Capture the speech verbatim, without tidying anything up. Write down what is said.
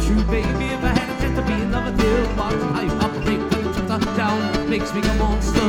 true, baby. If I had a chance to be in love with you, watch how you operate, cut the down, makes me go monster.